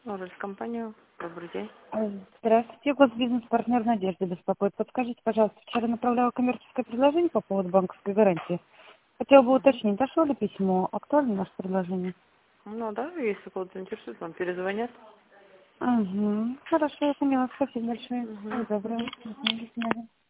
Компанию. Добрый день. Здравствуйте, госбизнес-партнер Надежда беспокоит. Подскажите, пожалуйста, вчера направляла коммерческое предложение по поводу банковской гарантии. Хотела бы уточнить, дошло ли письмо, актуально наше предложение? Ну да, если кого-то интересует, вам перезвонят. Угу. Хорошо, я поняла. Спасибо большое. Угу. Всего доброго. До свидания.